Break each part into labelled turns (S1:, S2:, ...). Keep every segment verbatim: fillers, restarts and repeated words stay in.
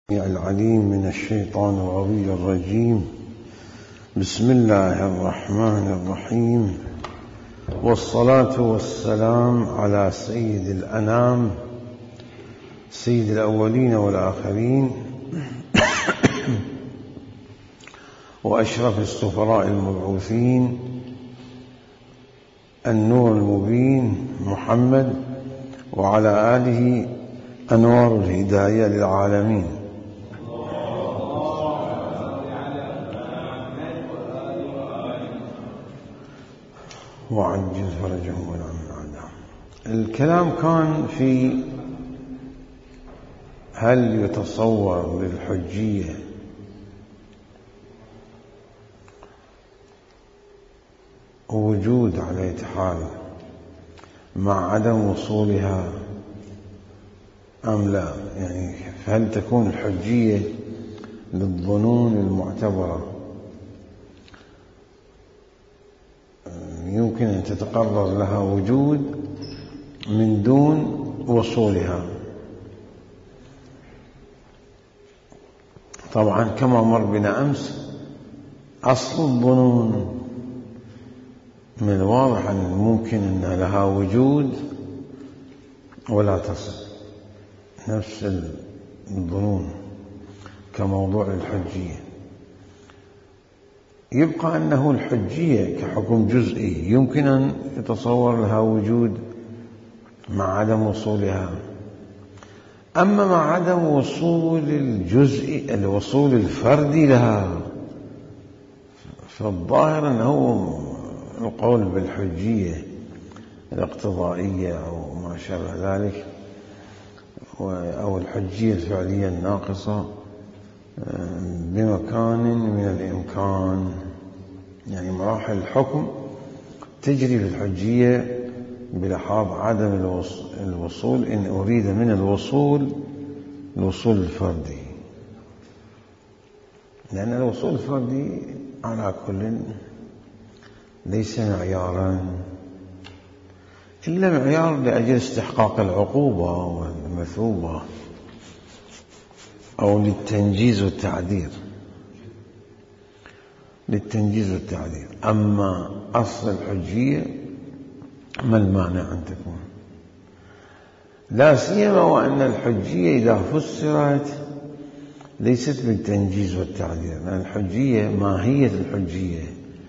S1: العليم من الشيطان الغوي الرجيم. بسم الله الرحمن الرحيم، والصلاة والسلام على سيد الأنام سيد الأولين والآخرين وأشرف السفراء المبعوثين النور المبين محمد، وعلى آله أنوار الهداية للعالمين. وعجز فرجهم ولا من عدام. الكلام كان في هل يتصور للحجية وجود على حال مع عدم وصولها أم لا؟ يعني هل تكون الحجية للظنون المعتبرة يمكن أن تتقرر لها وجود من دون وصولها؟ طبعا كما مر بنا أمس، أصل الظنون من الواضح أن ممكن أن لها وجود ولا تصل، نفس الظنون كموضوع الحجية. يبقى أنه الحجية كحكم جزئي يمكن أن يتصور لها وجود مع عدم وصولها، أما مع عدم وصول الجزء الوصول الفردي لها فالظاهر أنه القول بالحجية الاقتضائية أو ما شابه ذلك، أو الحجية الفعلية الناقصة بمكان من الإمكان، يعني مراحل الحكم تجري في الحجية بلحاظ عدم الوصول إن أريد من الوصول الوصول الفردي، لأن الوصول الفردي على كل ليس معيارا إلا معيار لأجل استحقاق العقوبة والمثوبة أو للتنجيز والتعدير للتنجيز والتعدير. أما أصل الحجية ما المانع أن تكون، لا سيما وأن الحجية إذا فسرت ليست بالتنجيز والتعدير، لأن الحجية ماهية الحجية،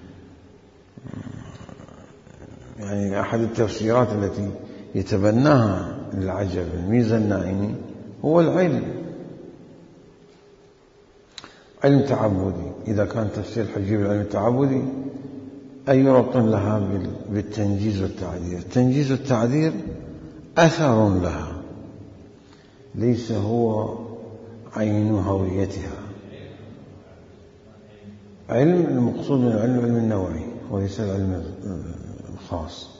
S1: يعني أحد التفسيرات التي يتبناها للعجب الميزة النائمي هو العلم علم تعبدي. إذا كان تفسير الحجية بالعلم التعبدي أي ربط لها بالتنجيز والتعدير؟ التنجيز والتعدير أثر لها، ليس هو عين هويتها. علم المقصود من العلم علم النوعي وليس العلم الخاص.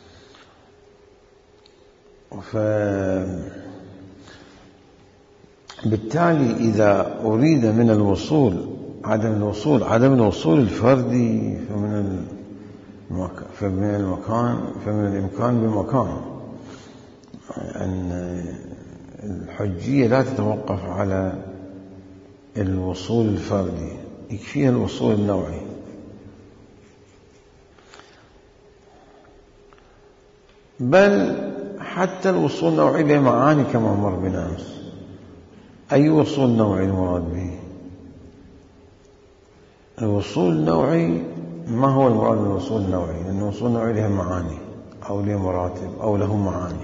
S1: فبالتالي إذا أريد من الوصول عدم الوصول عدم الوصول الفردي فمن فمن المكان فمن الإمكان بمكان أن الحجية لا تتوقف على الوصول الفردي، يكفيها الوصول النوعي. بل حتى الوصول النوعي له معاني كما مر بنا أمس. أي وصول نوعي المراد به؟ الوصول النوعي ما هو المراد بالوصول النوعي؟ لأن الوصول النوعي له معاني أو له مراتب أو له معاني.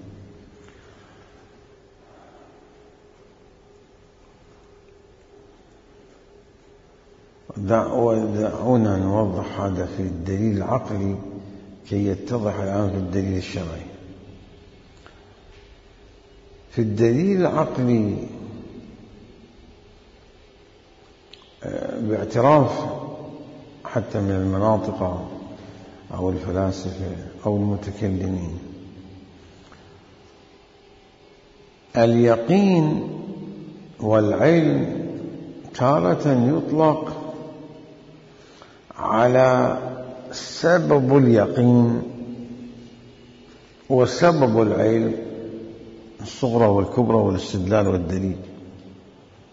S1: ودعونا نوضح هذا في الدليل العقلي كي يتضح الآن في الدليل الشرعي. في الدليل العقلي باعتراف حتى من المناطق أو الفلاسفة أو المتكلمين، اليقين والعلم تارة يطلق على سبب اليقين وسبب العلم الصغرى والكبرى والاستدلال والدليل.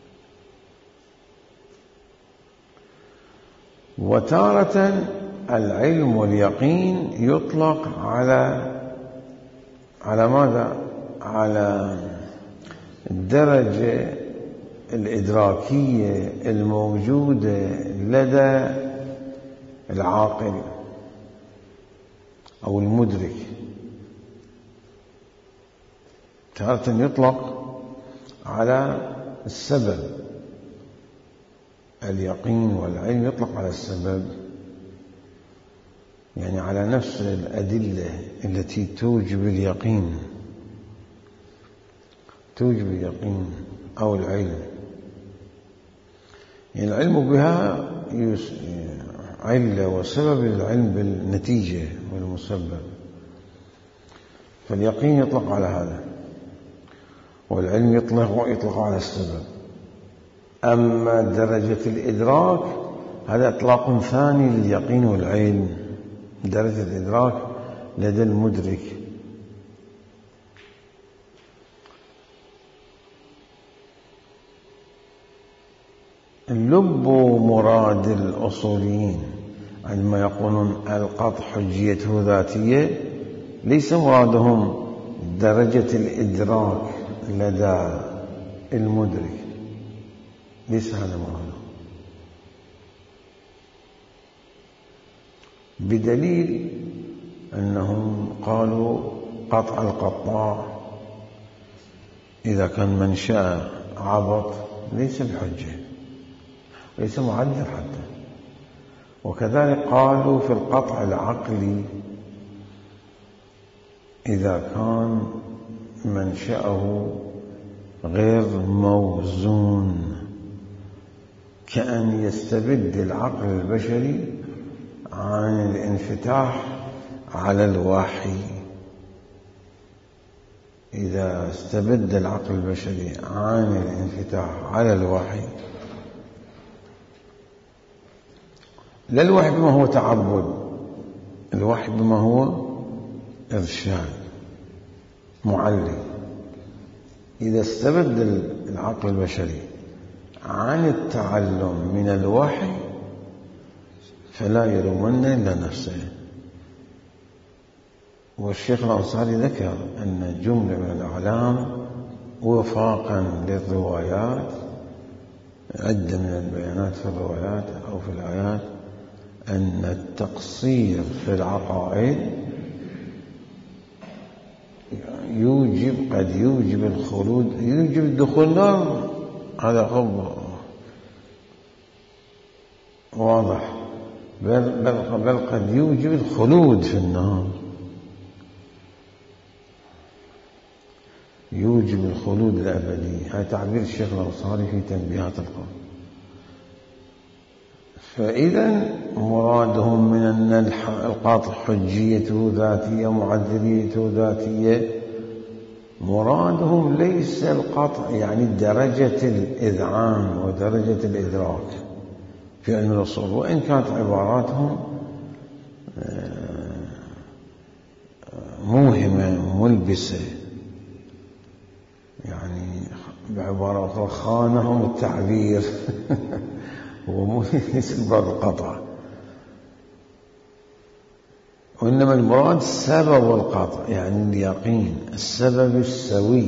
S1: وتارة العلم واليقين يطلق على على ماذا؟ على الدرجة الإدراكية الموجودة لدى العاقل أو المدرك. تارة يطلق على السبب، اليقين والعلم يطلق على السبب، يعني على نفس الأدلة التي توجب اليقين، توجب اليقين أو العلم. يعني العلم بها علة وسبب العلم بالنتيجة والمسبب، فاليقين يطلق على هذا، والعلم يطلق يطلق على السبب. أما درجة الإدراك هذا إطلاق ثاني لليقين والعلم، درجة الإدراك لدى المدرك. اللب مراد الأصوليين عندما يقولون القطع حجيته ذاتية، ليس مرادهم درجة الإدراك لدى المدرك، ليس هذا مرادهم، بدليل أنهم قالوا قطع القطاع إذا كان منشأ عبط ليس بحجة، ليس معذر حتى. وكذلك قالوا في القطع العقلي إذا كان منشأه غير موزون، كأن يستبد العقل البشري عن الانفتاح على الوحي. إذا استبد العقل البشري عن الانفتاح على الوحي، لا الوحي بما هو تعبد، الوحي بما هو إرشاد معلم. إذا استبد العقل البشري عن التعلم من الوحي فلا يلومن إلا نفسه. والشيخ الأنصاري ذكر أن جملة من الأعلام وفاقا للروايات، عدة من البيانات في الروايات أو في الآيات، أن التقصير في العقائد يوجب قد يوجب الخلود، يوجب الدخول النار. هذا خبر واضح، بل, بل, بل قد يوجب الخلود في النار، يوجب الخلود الأبدي. هذا تعبير الشيخ الأنصاري في تنبيهات القول. فإذا مرادهم من أن القاطع حجيته ذاتية معذريته ذاتية، مرادهم ليس القطع يعني درجة الإذعان ودرجة الإدراك في علم الأصول، وإن كانت عباراتهم موهمة ملبسة، يعني بعبارة أخرى خانهم التعبير هو ليس المراد القطع، وإنما المراد سبب القطع، يعني اليقين، السبب السوي،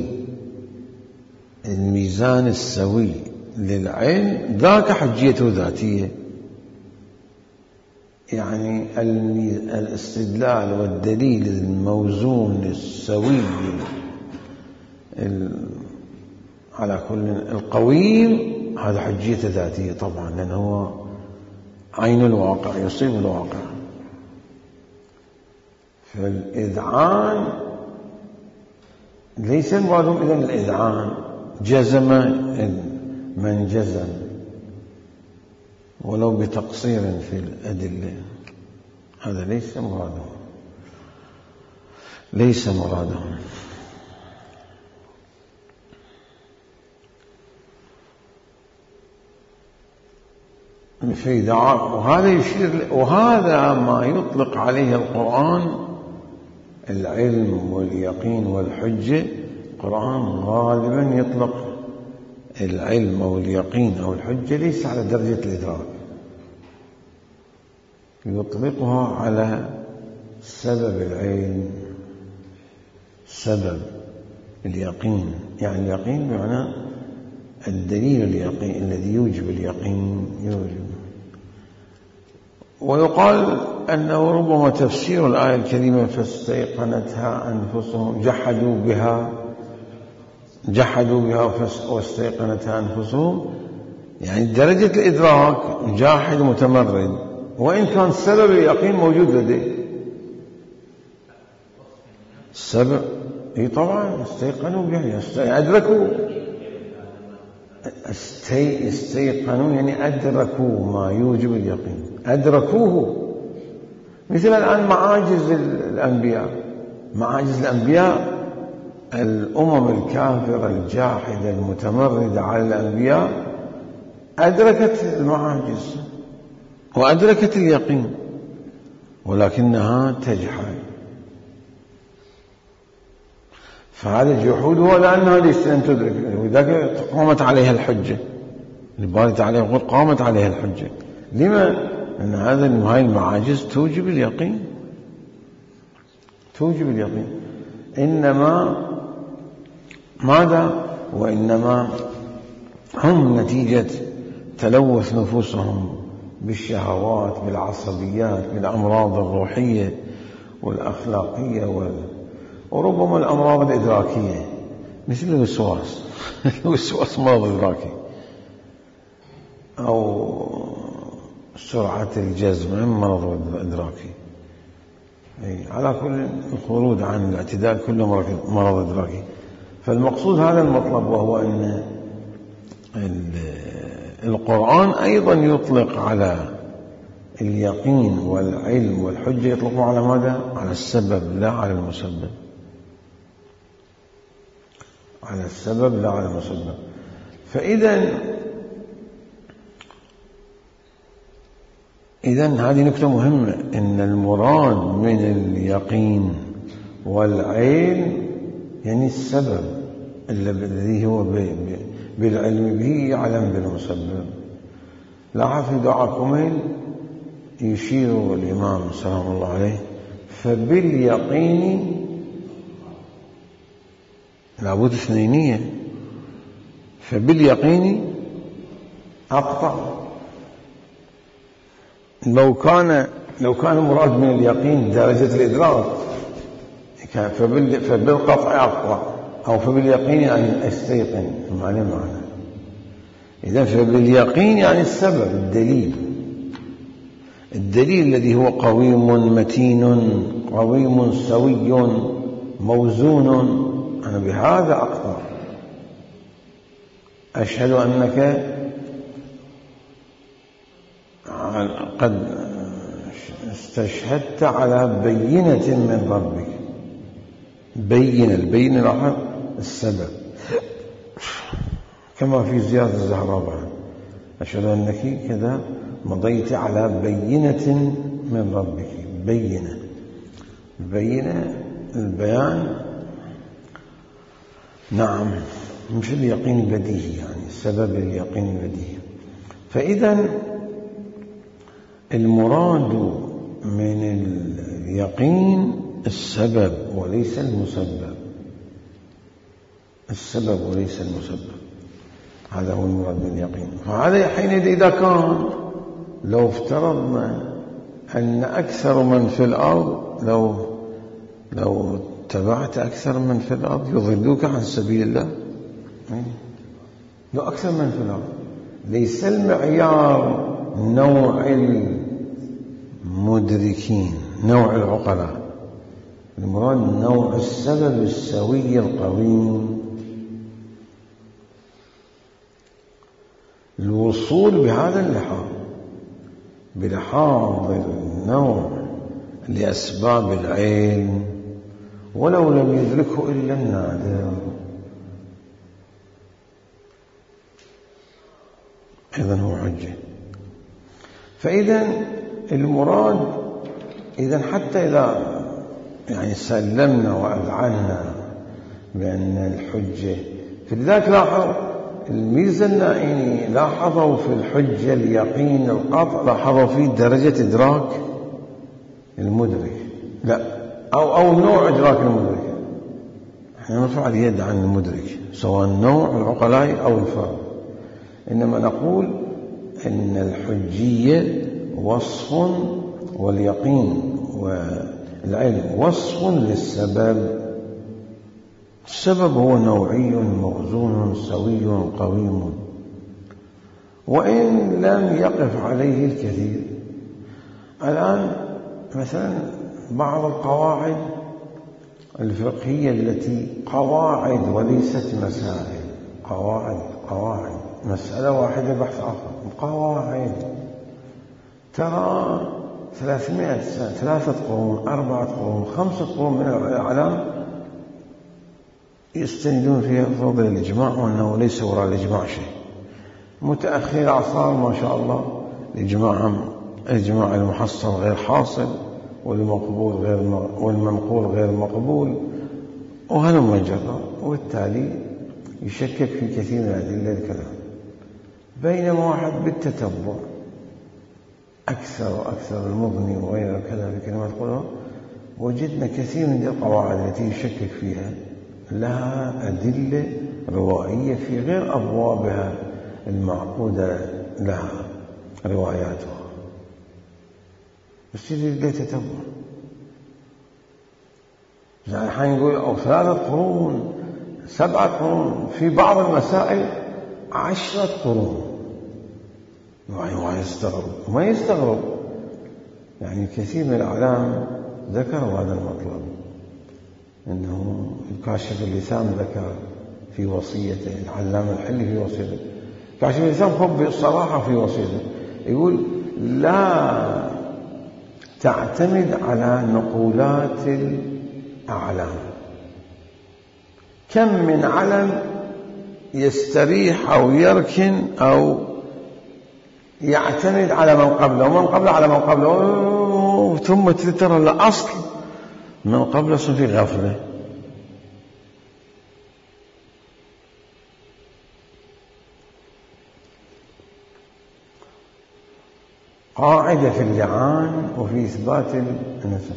S1: الميزان السوي للعلم، ذاك حجيته ذاتية. يعني الاستدلال والدليل الموزون السوي على كل القويم، هذا حجيته ذاتية طبعا، لأنه هو عين الواقع، يصيب الواقع. فالإذعان ليس مرادهم إذن الإذعان جزم من جزم ولو بتقصير في الأدلة، هذا ليس مرادهم، ليس مرادهم. في دعاء، وهذا يشير، وهذا ما يطلق عليه القرآن العلم واليقين والحجة. القرآن غالبا يطلق العلم أو اليقين أو الحجة ليس على درجة الإدراك، يطلقها على سبب العين، سبب اليقين، يعني اليقين بمعنى الدليل اليقين الذي يوجب اليقين يوجب. ويقال أنه ربما تفسير الآية الكريمة فاستيقنتها أنفسهم جحدوا بها جحدوا بها واستيقنتها أنفسهم، يعني درجة الإدراك جاحد متمرد، وإن كان سبب اليقين موجود لديه. السبب اي طبعا استيقنوا بها، أدركوا، استي... استيقنوا يعني أدركوا ما يوجب اليقين، أدركوه. مثل الآن معاجز الأنبياء، معاجز الأنبياء الأمم الكافرة الجاحدة المتمردة على الأنبياء أدركت المعاجز وأدركت اليقين، ولكنها تجحد. فهذا الجحود هو لأنها لم تدرك، وذلك قامت عليها الحجة. الباري تعالى يقول قامت عليها الحجة. لما؟ أن هذا هاي المعاجز توجب اليقين، توجب اليقين. إنما ماذا؟ وإنما هم نتيجة تلوث نفوسهم بالشهوات، بالعصبيات، بالأمراض الروحية والأخلاقية وال... وربما الأمراض الإدراكية مثل الوسواس. الوسواس مرض إدراكي، أو سرعة الجزم مرض إدراكي. على كل الخروج عن الاعتدال كله مرض إدراكي. فالمقصود هذا المطلب، وهو أن القرآن أيضا يطلق على اليقين والعلم والحجة، يطلقوا على ماذا؟ على السبب لا على المسبب، على السبب لا على المسبب. فإذا إذن هذه نكتة مهمة، إن المراد من اليقين والعلم يعني السبب الذي هو بالعلم به يعلم بالمسبب. لاحظ في دعاء كميل يشير الإمام سلام الله عليه فباليقين، لابد اثنينية، فباليقين أقطع. لو كان لو كان المراد من اليقين درجة الإدراك فبالقطع أقطع، أو فباليقين يعني استيقن، معنى معنى. إذا فباليقين يعني السبب، الدليل، الدليل الذي هو قويم متين قويم سوي موزون. أنا بهذا أقطع، أشهد أنك قد استشهدت على بينة من ربك. بينة، البينة لاحظ السبب، كما في زيادة الزهراء بعد أشهد أنك كذا مضيت على بينة من ربك. بينة، بينة البيان، نعم، مش اليقين البديهي، يعني سبب اليقين البديهي. فإذا المراد من اليقين السبب وليس المسبب، السبب وليس المسبب، هذا هو المراد من اليقين. فهذا حينئذ إذا كان لو افترضنا أن أكثر من في الأرض، لو لو اتبعت أكثر من في الأرض يضلوك عن سبيل الله، لو أكثر من في الأرض، ليس المعيار نوع المدركين، نوع العقلاء، المراد نوع السبب السوي القويم. الوصول بهذا اللحاظ، بلحاظ النوع لأسباب العلم، ولو لم يدركه إلا النادر. إذن هو حجة. فإذا المراد، إذن حتى إذا يعني سلمنا وأذعنا بأن الحجة، فلذلك لاحظ الميزة النائيني لاحظوا في الحجة اليقين القطع، لاحظوا في درجة إدراك المدرك، لا، أو أو نوع إدراك المدرك. احنا نرفع اليد عن المدرك سواء نوع العقلاء أو الفرد، إنما نقول إن الحجية وصف، واليقين والعلم وصف للسبب. السبب هو نوعي موزون سوي قويم، وإن لم يقف عليه الكثير. الآن مثلا بعض القواعد الفقهية التي قواعد وليست مسائل، قواعد قواعد مسألة واحدة بحث آخر، قواعد ترى ثلاثمائة سنة، ثلاثة قرون، أربعة قرون، خمسة قرون من الأعلام يستندون فيها بفضل الإجماع، وأنه ليس وراء الإجماع شيء. متأخر عصار ما شاء الله الإجماع الإجماع المحصل غير حاصل، والمقبول غير والمنقول غير مقبول، وهلم جرى، وبالتالي يشكك في كثير من الأدلة الكلام. بينما واحد بالتتبع أكثر وأكثر المغني وغير كذا في كلمات قلها، وجدنا كثير من القواعد التي يشكك فيها لها أدلة روائية في غير أبوابها المعقودة لها رواياتها، بس اللي تتبع. يعني حنقول أو ثلاثة قرون، سبعة قرون، في بعض المسائل عشرة قرون، ما يستغرب ما يستغرب يعني كثير من الأعلام ذكروا هذا المطلب، إنه كاشف اللسان ذكر في وصيته، العلامة الحلي في وصيته، كاشف اللسان خب بالصراحة في وصيته، يقول لا تعتمد على نقولات الأعلام. كم من علم يستريح أو يركن أو يعتمد على من قبله، ومن قبله على من قبله، ثم ترى الأصل من قبله في غفلة. قاعدة في اللعان وفي إثبات النسب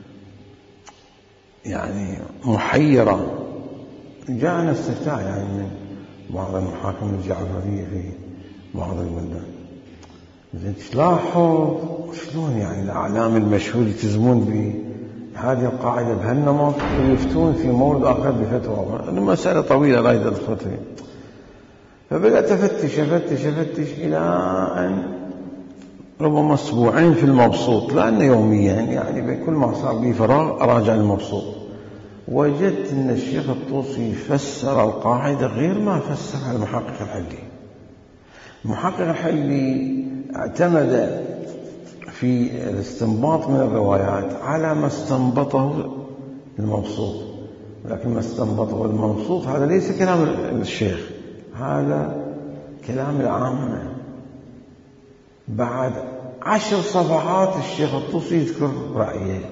S1: يعني محيرة. جاءنا استفتاء يعني من بعض المحاكم الجعفرية في بعض البلدان، تلاحظ شلون يعني الأعلام المشهور يلتزمون بهذه القاعدة بهالنمط ويفتون في مورد آخر بفتوى. المسألة طويلة لا يدخل فيها. فبدأت أفتش أفتش أفتش إلى أن ربما أسبوعين في المبسوط، لأنه يوميا يعني بكل ما صار بي فراغ أراجع المبسوط، وجدت أن الشيخ الطوسي فسر القاعدة غير ما فسرها المحقق الحلي. المحقق الحلي اعتمد في الاستنباط من الروايات على ما استنبطه المبسوط، لكن ما استنبطه المبسوط هذا ليس كلام الشيخ، هذا كلام العامة. بعد عشر صفحات الشيخ الطوسي يذكر رأيه،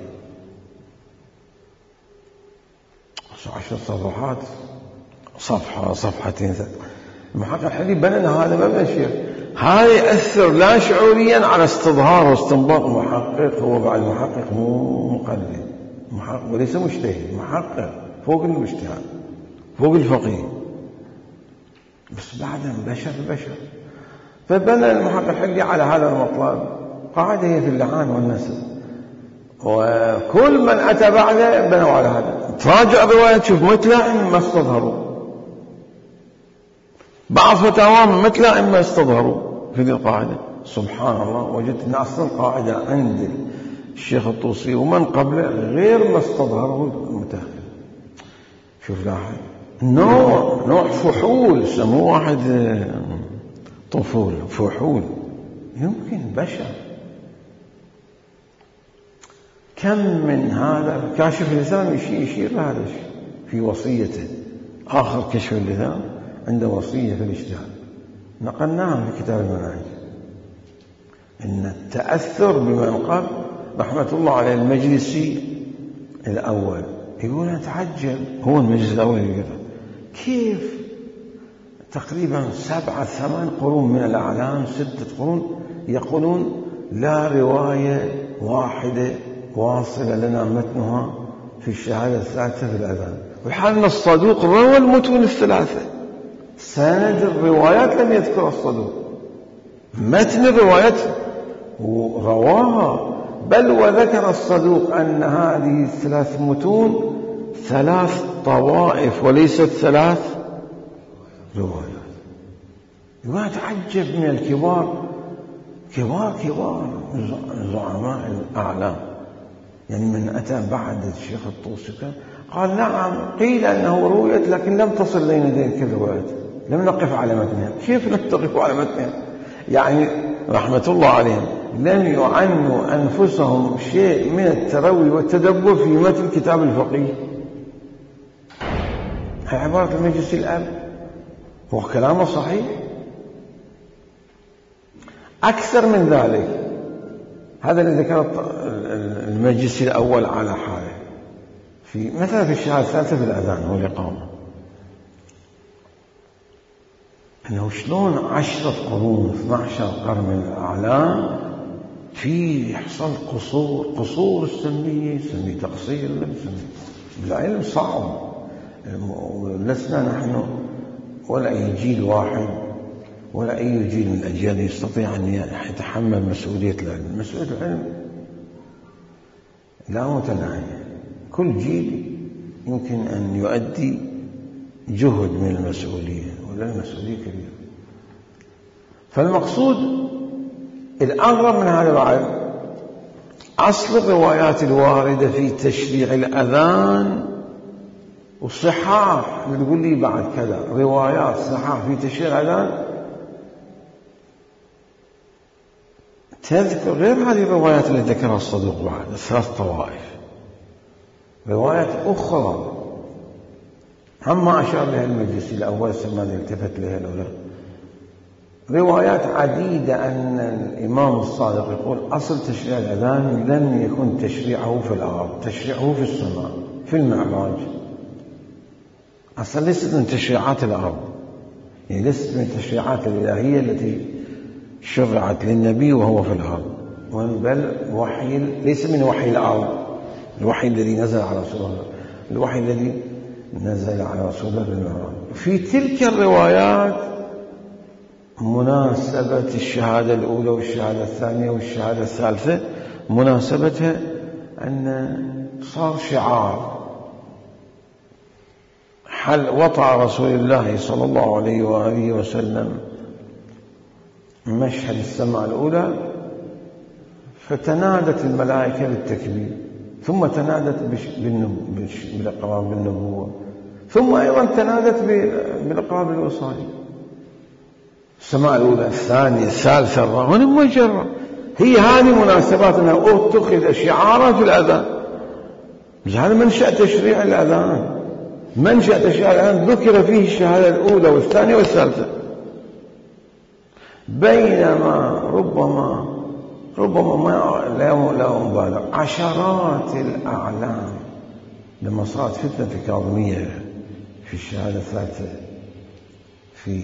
S1: عشر صفحات، صفحة صفحتين. المحقق الحلي بنى هذا مبنى الشيخ، هذا يأثر لا شعوريا على استظهار واستنباط المحقق. هو بعد محقق مو مقلد، محقق وليس مجتهد، محقق فوق المجتهد فوق الفقيه، بس بعد بشر بشر. فبنى المحقق الحلي على هذا المطلب قاعدة هي في اللعان والنسب، وكل من أتى بعده بنوا على هذا. تراجع الرواية تشوف متلائم ما استظهروا، بعض فتاواهم متلائم ما استظهروا في هذه القاعدة. سبحان الله، وجدت أن أصل القاعدة عند الشيخ الطوسي ومن قبله غير ما استظهره المتأخر. شوف لاحظ نوع نوع فحول، سموه واحد طفول فحول، يمكن بشر. كم من هذا كاشف اللسان يشير لهذا الشيء في وصيته، آخر كشف اللسان عنده وصية في الاجتهاد نقلناها في كتاب المناهج، إن التأثر بمن قبل رحمة الله عليه المجلسي الأول يقول أتعجب، هو المجلس الأول يقول كيف تقريبا سبعة ثمان قرون من الأعلام، ستة قرون يقولون لا رواية واحدة واصلة لنا متنها في الشهادة الثالثة في الأذان، والحال أن الصدوق روى المتون الثلاثة، سند الروايات لم يذكر الصدوق، متن الروايات رواها، بل وذكر الصدوق أن هذه الثلاث متون ثلاث طوائف وليست ثلاث روايات. ما تعجب من الكبار، كبار كبار زعماء الأعلام، يعني من أتى بعد الشيخ الطوسي قال نعم قيل أنه رويت لكن لم تصل لنا ذلك الروايات، لم نقف على متنها. كيف لم تقف على متنها؟ يعني رحمة الله عليهم لم يعنوا أنفسهم شيء من التروي والتدبر في متن كتاب الفقيه. هي عبارة المجلس الأب، هو كلامه صحيح. أكثر من ذلك، هذا اللي ذكر المجلس الأول على حاله، في مثلا في الشهادة الثالثة في الأذان والإقامة، أنه شلون عشرة قرون اثنا عشر قرن من الأعلام في يحصل قصور، قصور السمية سمية تقصير بالعلم صعب. لسنا نحن ولا أي جيل واحد ولا أي جيل من الأجيال يستطيع أن يتحمل مسؤولية العلم. مسؤولية العلم لا متناهية، كل جيل يمكن أن يؤدي جهد من المسؤولية، ولا المسؤولية كبيرة. فالمقصود الأغرب من هذا العلم أصل الروايات الواردة في تشريع الأذان والصحاح. تقول لي بعد كذا روايات صحاح في تشريع الأذان تذكر غير هذه الروايات التي ذكرها الصدوق بعد ثلاث طوائف، روايات أخرى عما أشار لها المجلس الأول ثم التفت لها الأولى، روايات عديدة أن الإمام الصادق يقول أصل تشريع الأذان لم يكن تشريعه في الأرض، تشريعه في السماء في المعراج. أصلا ليست من تشريعات الأرض، يعني ليست من التشريعات الإلهية التي شرعت للنبي وهو في الأرض، بل وحي ليس من وحي الأرض، الوحي الذي نزل على رسول الله، الوحي الذي نزل على رسول الله بالمعراج. في تلك الروايات مناسبة الشهادة الأولى والشهادة الثانية والشهادة الثالثة مناسبتها أن صار شعار حل وطأ رسول الله صلى الله عليه وآله وسلم مشهد السماء الأولى، فتنادت الملائكة بالتكبير، ثم تنادت بالإقرار بالنبوة، ثم أيضا تنادت بالإقرار بالوصاية. السماء الأولى الثانية الثالثة الرابعة من مجرد، هي هذه مناسباتنا اتخذ شعارا في الأذان. هذا منشأ تشريع الأذان، منشأ تشريع الأذان ذكر فيه الشهادة الأولى والثانية والثالثة، بينما ربما ربما ما لا مبالغ عشرات الأعلام لما صارت فتنة الكاظمية في الشهادة الثالثة في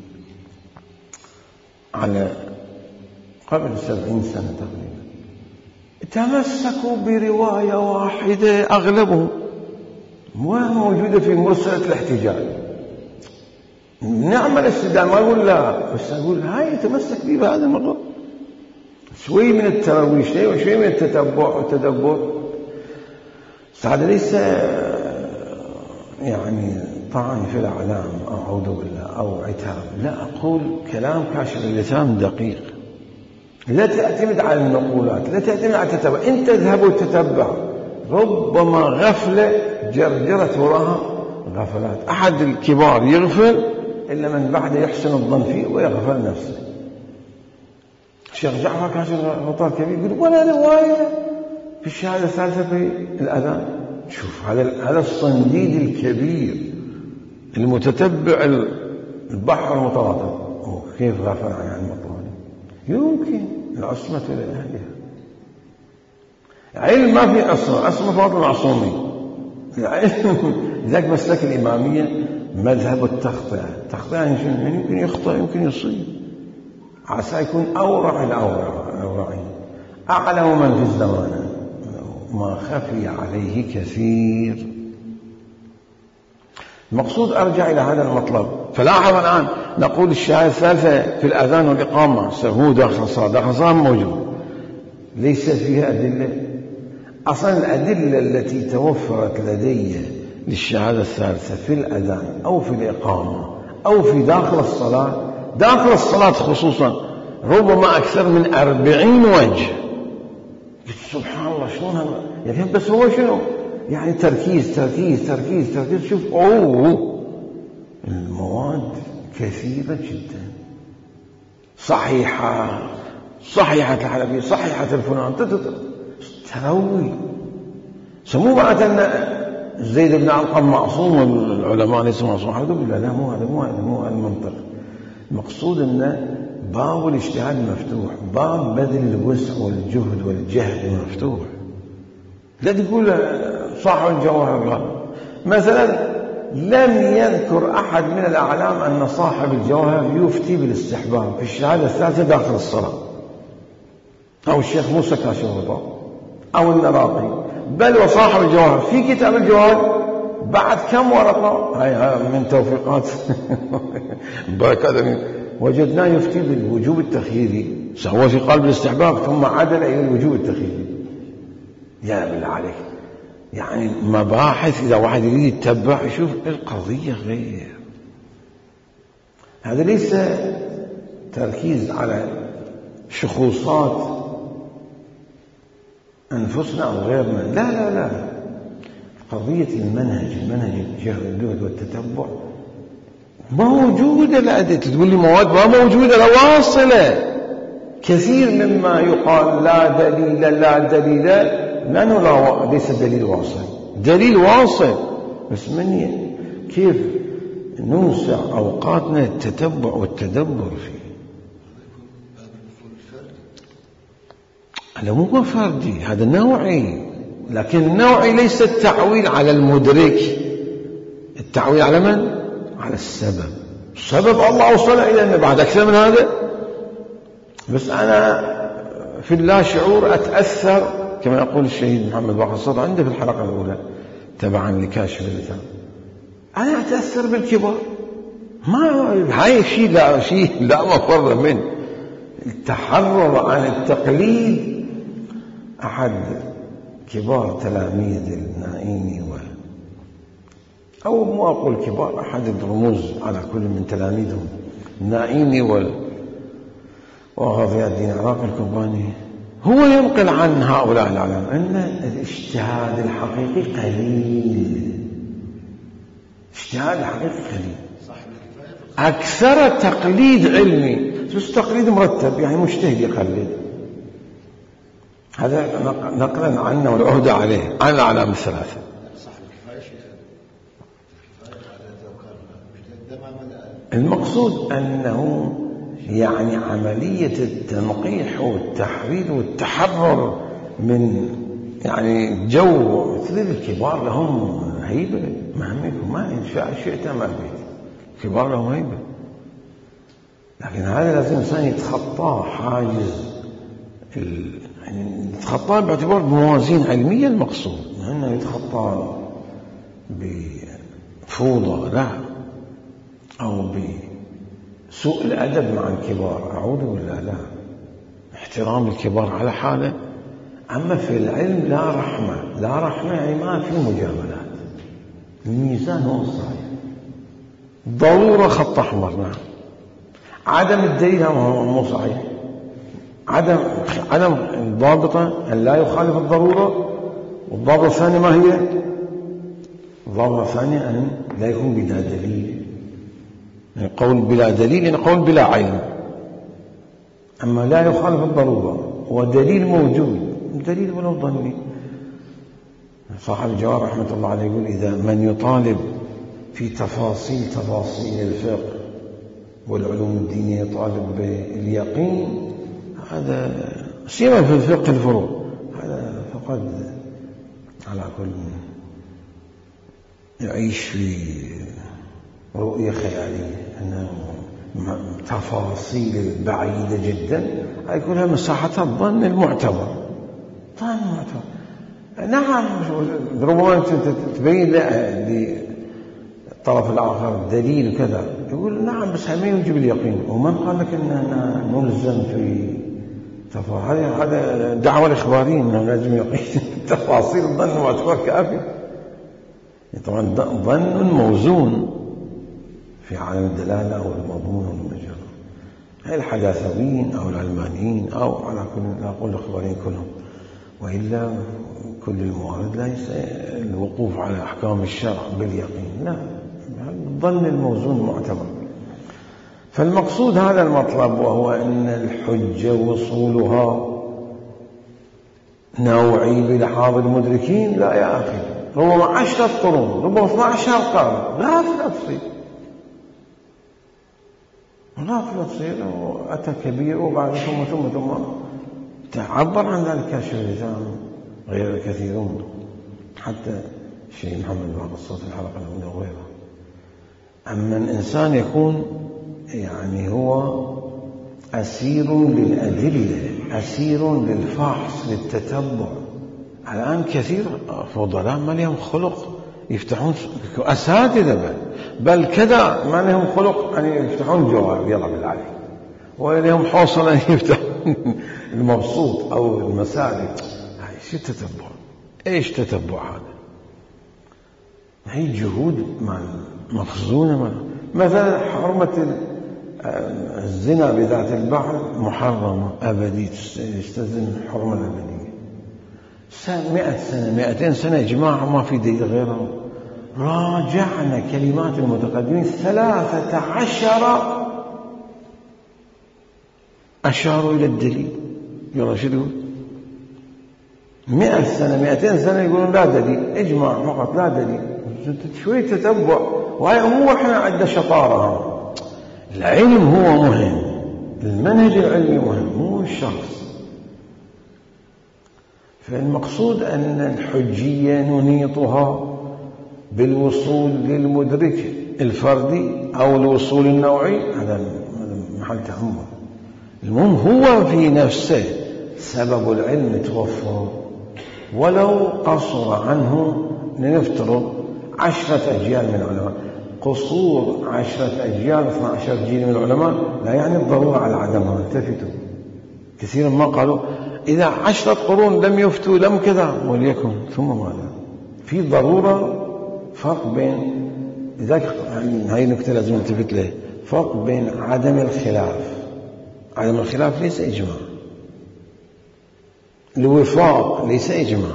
S1: على قبل سبعين سنة تقريبا تمسكوا برواية واحدة أغلبهم موجودة في مرسلة الاحتجاج. نعمل استدلال ما أقول لا، بس أقول هاي تمسك بي بهذا الموضوع، شوي من التروي شيء وشوي من التتبع والتدبر. هذا ليس يعني طعن في الأعلام أو عوده بالله أو عتاب، لا، أقول كلام كاشف اللسان دقيق. لا تعتمد على النقولات، لا تعتمد على التتبع، أنت تذهب وتتبع، ربما غفلة جرجرت وراها غفلات. أحد الكبار يغفل إلا من بعد يحسن الظن فيه ويغفل نفسه. الشيخ جعفر كاشف غطاء كبير يقول ولا رواية في الشهادة الثالثة في الأذان. شوف هذا هذا الصنديد الكبير المتتبع البحر المتواطئ كيف غفل عن المطلوب. يمكن العصمة لأهلها، علم ما في عصمة، عصمة فقط معصومين. لذلك مسلك الإمامية مذهب التخطئة. التخطئة يعني يمكن يخطئ يمكن يصيب، عسى يكون أورع الأورع الأورعين، أعلم من في الزمان ما خفي عليه كثير. المقصود أرجع إلى هذا المطلب. فلاحظ الآن نقول الشهادة الثالثة في الأذان والإقامة هو داخل الصلاة، داخل الصلاة موجود، ليس فيها أدلة. أصلا الأدلة التي توفرت لدي للشهادة الثالثة في الأذان أو في الإقامة أو في داخل الصلاة، داخل الصلاة خصوصا ربما أكثر من أربعين وجه. سبحان الله شلون هذا يعني؟ بس هو شنو يعني؟ تركيز تركيز تركيز تركيز. شوف أوه المواد كثيرة جدا، صحيحة صحيحة الحلبية، صحيحة الفلان، تروي. سمو بعد أن زيد بن علقم معصوم والعلماء ليسوا معصوم، حدوا لا لا مو هذا مو هذا مو هذا المنطق. المقصود أن باب الاجتهاد مفتوح، باب بذل الوسع والجهد والجهد مفتوح. لا تقول صاحب الجواهر مثلا لم يذكر أحد من الأعلام أن صاحب الجواهر يفتي بالاستحباب في الشهادة الثالثة داخل الصلاة، أو الشيخ موسى كاشف الغطاء أو النراقي، بل وصاحب الجواهر في كتاب الجواهر بعد كم ورقة هاي من توفيقات بركات وجدناه يفتي بالوجوب التخييري، سوى في قلب الاستحباب ثم عدل إلى الوجوب التخييري. يا بالله عليك، يعني مباحث إذا واحد يريد يتبع يشوف القضية غير. هذا ليس تركيز على شخوصات أنفسنا أو غيرنا، لا لا لا، قضية المنهج، المنهج الجهد والتتبع موجودة. لا تقول لي مواد ما موجودة، لا واصلة. كثير مما يقال لا دليل لا دليل، لأنه لا ليس دليل واصل، دليل واصل بس من كيف نوسع أوقاتنا التتبع والتدبر فيه. هذا مو فردي، هذا نوعي، لكن النوعي ليس التعويل على المدرك، التعويل على من؟ على السبب. السبب الله وصل إلى أن بعد أكثر من هذا، بس أنا في اللا شعور أتأثر كما يقول الشهيد محمد باقر الصدر عنده في الحلقة الأولى تبعا لكاشف اللسان، أنا أتأثر بالكبار. ما هاي شيء لا شيء لا مفر منه. التحرر عن التقليد. أحد كبار تلاميذ النائيني و أو مو أقول كبار، أحد الرموز على كل من تلاميذهم النائيني وال وغضي الدين العراقي الكوباني، هو ينقل عن هؤلاء العلماء أن الاجتهاد الحقيقي قليل. اجتهاد الحقيقي قليل، أكثر تقليد علمي، بس تقليد مرتب، يعني مجتهد يقلد. هذا نقلا عنه والعهد عليه عن الأعلام الثلاثة. المقصود أنه يعني عملية التنقيح والتحرير والتحرر من يعني جو مثل الكبار لهم هيبة، مهمكم ما إن شاء شئت ما بيت، الكبار لهم هيبة. لكن هذا لازم الإنسان يتخطاه حاجز ال... يعني يتخطاه باعتبار موازين علمية. المقصود أنه يتخطاه بفوضى لا، أو بسوء الأدب مع الكبار، أعوذ بالله، لا، احترام الكبار على حاله. أما في العلم لا رحمة، لا رحمة يعني ما في مجاملات، الميزان هو الصحيح، ضرورة خط أحمر، نعم. عدم الدليل هو مو صحيح، عدم عدم الضابطة أن لا يخالف الضرورة. والضابطة الثانية ما هي؟ الضابطة الثانية أن لا يكون بلا دليل، يعني قول بلا دليل يعني قول بلا علم. أما لا يخالف الضرورة ودليل موجود، دليل ولو ظني. صاحب الجواب رحمة الله عليه يقول إذا من يطالب في تفاصيل تفاصيل الفقه والعلوم الدينية يطالب باليقين، هذا سيما في الفقه الفروع، هذا فقد على كل يعيش في رؤية خيالية، أنه تفاصيل بعيدة جدا هاي كلها مساحتها الظن المعتبر. ظن المعتبر نعم، ربما أنت تبين للطرف الآخر دليل وكذا، يقول نعم بس ما يوجب اليقين. ومن قال لك أننا نلزم في تفاصيل؟ هذا دعوة الإخباريين أنه لازم يقين تفاصيل الظن معتبر كافي. طبعا ظن موزون في عالم الدلالة أو المضمون أو المجرد، هاي الحداثويين أو العلمانيين أو على كل لا أقول الإخباريين كلهم، وإلا كل الموارد ليس الوقوف على أحكام الشرع باليقين، لا، الظن الموزون معتبر. فالمقصود هذا المطلب، وهو أن الحجة وصولها نوعي بلحاظ المدركين. لا يا أخي، ربما عشرة قرون، ربما اثنا عشر قرن، غافلة تصير غافلة تصير وأتى كبير، وبعد ثم ثم ثم تعبر عن ذلك كاشف اللسان غير الكثيرون، حتى الشيخ محمد بن الصوت الحلقة الأولى وغيره. أما الإنسان يكون يعني هو أسير للأدلة، أسير للفحص للتتبع. الآن كثير فضلاء ما لهم خلق يفتحون أساتذة، بل, بل كذا ما لهم خلق أن يفتحون جواب يلا بالعلي، ولا لهم حوصلة أن يفتحون المبسوط أو المسالك. شو التتبع؟ إيش تتبع هذا؟ هي جهود مخزونة. مثلا حرمة الزنا بذات البحر محرمة أبدي، يستلزم الحرمة الأبدية. مئة سنة مئتين سنة إجماع ما في دليل غيره. راجعنا كلمات المتقدمين ثلاثة عشر أشاروا إلى الدليل. يلا شو يقول؟ مئة سنة مئتين سنة يقولون لا دليل، إجماع فقط لا دليل. شوي تتبع، وهي مو إحنا عندنا شطارة. العلم هو مهم، المنهج العلمي مهم، مو الشخص. فالمقصود أن الحجية ننيطها بالوصول للمدرك الفردي أو الوصول النوعي، هذا محل تأمل. المهم هو في نفسه سبب العلم توفر، ولو قصر عنه لنفترض عشرة أجيال من العلماء. قصور عشرة أجيال اثنا عشر جيل من العلماء لا يعني الضرورة على عدمها. التفتوا كثيرا ما قالوا إذا عشرة قرون لم يفتوا لم كذا، وليكن ثم ماذا؟ في ضرورة، فرق بين لذلك هاي النكتة لازم نلتفت له، فرق بين عدم الخلاف. عدم الخلاف ليس إجماع، الوفاق ليس إجماع.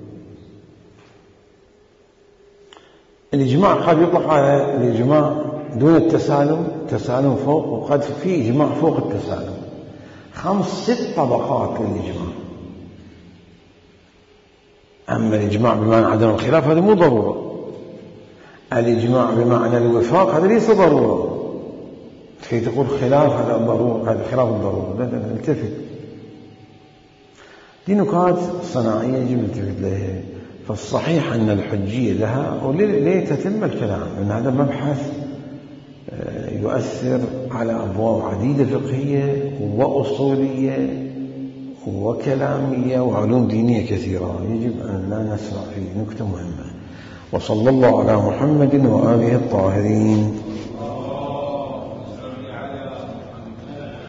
S1: الإجماع قد يطلق على الإجماع دون التسالم، تسالم فوق، وقد في إجماع فوق التسالم. خمس ست طبقات للإجماع. أما الإجماع بمعنى عدم الخلاف هذا مو ضرورة. الإجماع بمعنى الوفاق هذا ليس ضرورة. كي تقول خلاف هذا ضرورة، هذا خلاف الضرورة، لا لا التفت. دي نكات صناعية يجب التفت لها. فالصحيح أن الحجية لها، وليه تتم الكلام، لأن هذا مبحث يؤثر على أبواب عديدة فقهية وأصولية وكلامية وعلوم دينية كثيرة، يجب أن لا نسرع فيه. نكتة مهمة. وصلى الله على محمد وآله الطاهرين.